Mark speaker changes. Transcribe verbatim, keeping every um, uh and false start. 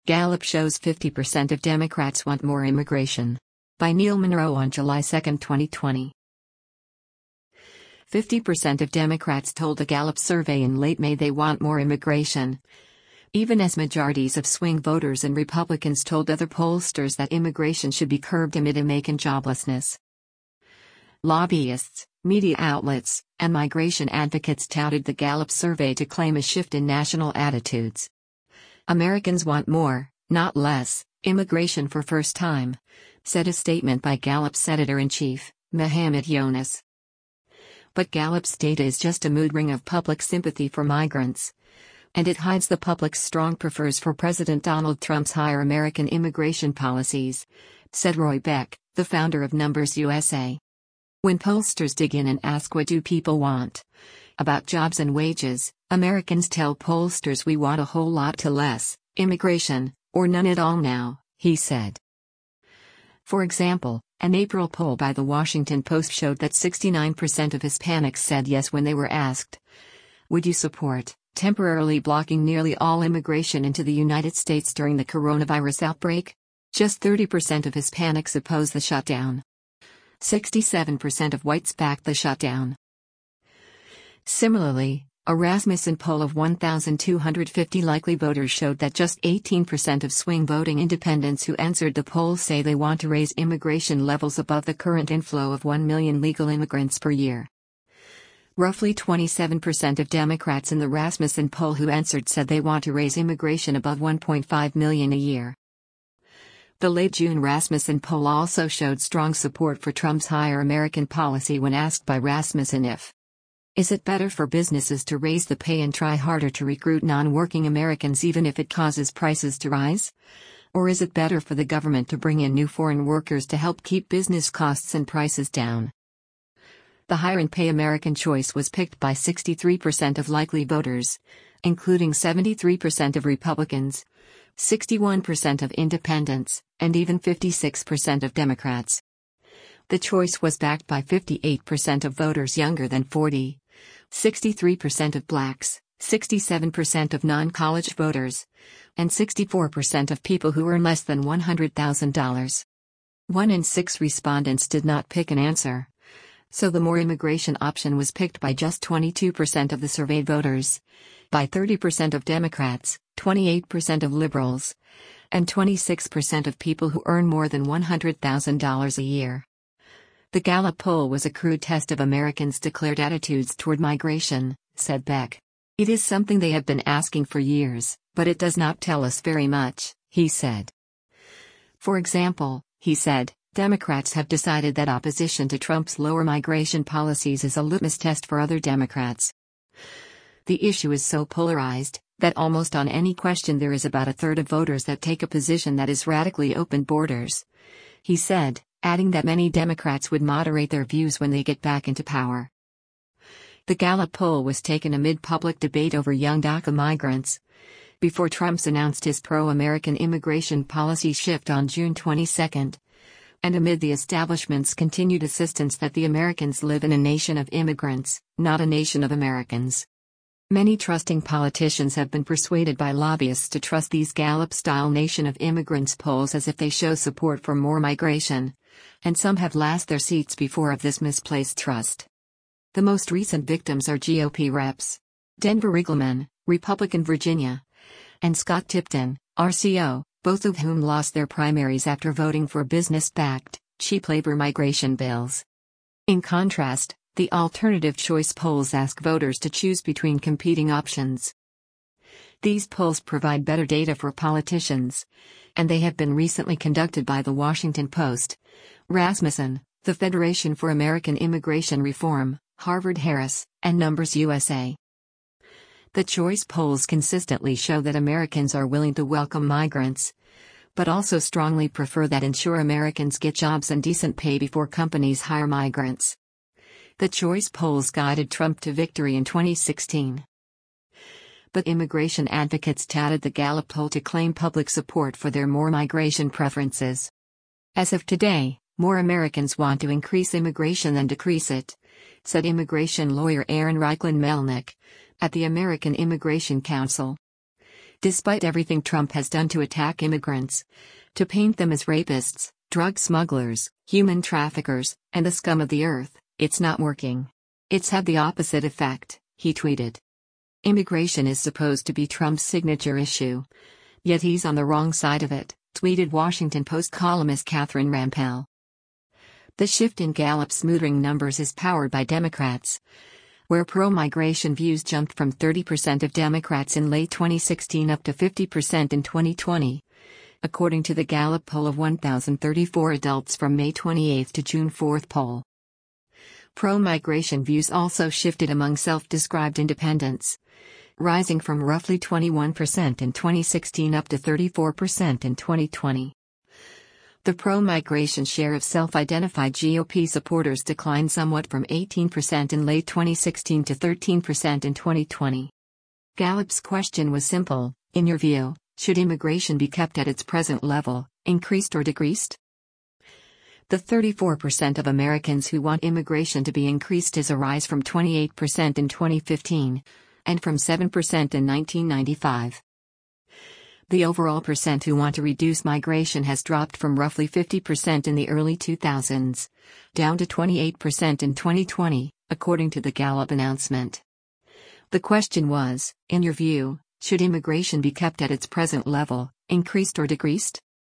Speaker 1: Gallup shows fifty percent of Democrats want more immigration. By Neil Monroe on July second, twenty twenty. fifty percent of Democrats told a Gallup survey in late May they want more immigration, even as majorities of swing voters and Republicans told other pollsters that immigration should be curbed amid American joblessness. Lobbyists, media outlets, and migration advocates touted the Gallup survey to claim a shift in national attitudes. Americans want more, not less, immigration for first time, said a statement by Gallup's editor-in-chief, Mohammed Younus. But Gallup's data is just a mood ring of public sympathy for migrants, and it hides the public's strong prefers for President Donald Trump's higher American immigration policies, said Roy Beck, the founder of Numbers U S A. When pollsters dig in and ask what do people want about jobs and wages, Americans tell pollsters we want a whole lot to less immigration, or none at all now, he said. For example, an April poll by The Washington Post showed that sixty-nine percent of Hispanics said yes when they were asked, would you support temporarily blocking nearly all immigration into the United States during the coronavirus outbreak? Just thirty percent of Hispanics oppose the shutdown. sixty-seven percent of whites backed the shutdown. Similarly, a Rasmussen poll of one thousand two hundred fifty likely voters showed that just eighteen percent of swing voting independents who answered the poll say they want to raise immigration levels above the current inflow of one million legal immigrants per year. Roughly twenty-seven percent of Democrats in the Rasmussen poll who answered said they want to raise immigration above one point five million a year. The late June Rasmussen poll also showed strong support for Trump's higher American policy when asked by Rasmussen if Is it better for businesses to raise the pay and try harder to recruit non-working Americans even if it causes prices to rise? Or is it better for the government to bring in new foreign workers to help keep business costs and prices down? The higher-in-pay American choice was picked by sixty-three percent of likely voters, including seventy-three percent of Republicans, sixty-one percent of independents, and even fifty-six percent of Democrats. The choice was backed by fifty-eight percent of voters younger than forty, sixty-three percent of blacks, sixty-seven percent of non-college voters, and sixty-four percent of people who earn less than one hundred thousand dollars. One in six respondents did not pick an answer, so the more immigration option was picked by just twenty-two percent of the surveyed voters, by thirty percent of Democrats, twenty-eight percent of liberals, and twenty-six percent of people who earn more than one hundred thousand dollars a year. The Gallup poll was a crude test of Americans' declared attitudes toward migration, said Beck. It is something they have been asking for years, but it does not tell us very much, he said. For example, he said, Democrats have decided that opposition to Trump's lower migration policies is a litmus test for other Democrats. The issue is so polarized that almost on any question there is about a third of voters that take a position that is radically open borders, he said, adding that many Democrats would moderate their views when they get back into power. The Gallup poll was taken amid public debate over young DACA migrants, before Trump's announced his pro-American immigration policy shift on June twenty-second, and amid the establishment's continued insistence that the Americans live in a nation of immigrants, not a nation of Americans. Many trusting politicians have been persuaded by lobbyists to trust these Gallup-style Nation of Immigrants polls as if they show support for more migration, and some have lost their seats before of this misplaced trust. The most recent victims are G O P reps Denver Riggleman, Republican Virginia, and Scott Tipton, R C O, both of whom lost their primaries after voting for business-backed, cheap labor migration bills. In contrast, the alternative choice polls ask voters to choose between competing options. These polls provide better data for politicians, and they have been recently conducted by The Washington Post, Rasmussen, the Federation for American Immigration Reform, Harvard-Harris, and Numbers U S A. The choice polls consistently show that Americans are willing to welcome migrants, but also strongly prefer that ensure Americans get jobs and decent pay before companies hire migrants. The choice polls guided Trump to victory in twenty sixteen. But immigration advocates touted the Gallup poll to claim public support for their more migration preferences. As of today, more Americans want to increase immigration than decrease it, said immigration lawyer Aaron Reichlin Melnick, at the American Immigration Council. Despite everything Trump has done to attack immigrants, to paint them as rapists, drug smugglers, human traffickers, and the scum of the earth, it's not working. It's had the opposite effect, he tweeted. Immigration is supposed to be Trump's signature issue. Yet he's on the wrong side of it, tweeted Washington Post columnist Catherine Rampell. The shift in Gallup's mootering numbers is powered by Democrats, where pro-migration views jumped from thirty percent of Democrats in late twenty sixteen up to fifty percent in twenty twenty. According to the Gallup poll of one thousand thirty-four adults from May twenty-eighth to June fourth poll. Pro-migration views also shifted among self-described independents, rising from roughly twenty-one percent in twenty sixteen up to thirty-four percent in twenty twenty. The pro-migration share of self-identified G O P supporters declined somewhat from eighteen percent in late twenty sixteen to thirteen percent in twenty twenty. Gallup's question was simple: in your view, should immigration be kept at its present level, increased or decreased? The thirty-four percent of Americans who want immigration to be increased is a rise from twenty-eight percent in twenty fifteen, and from seven percent in nineteen ninety-five. The overall percent who want to reduce migration has dropped from roughly fifty percent in the early two thousands, down to twenty-eight percent in twenty twenty, according to the Gallup announcement. The question was, in your view, should immigration be kept at its present level, increased or decreased?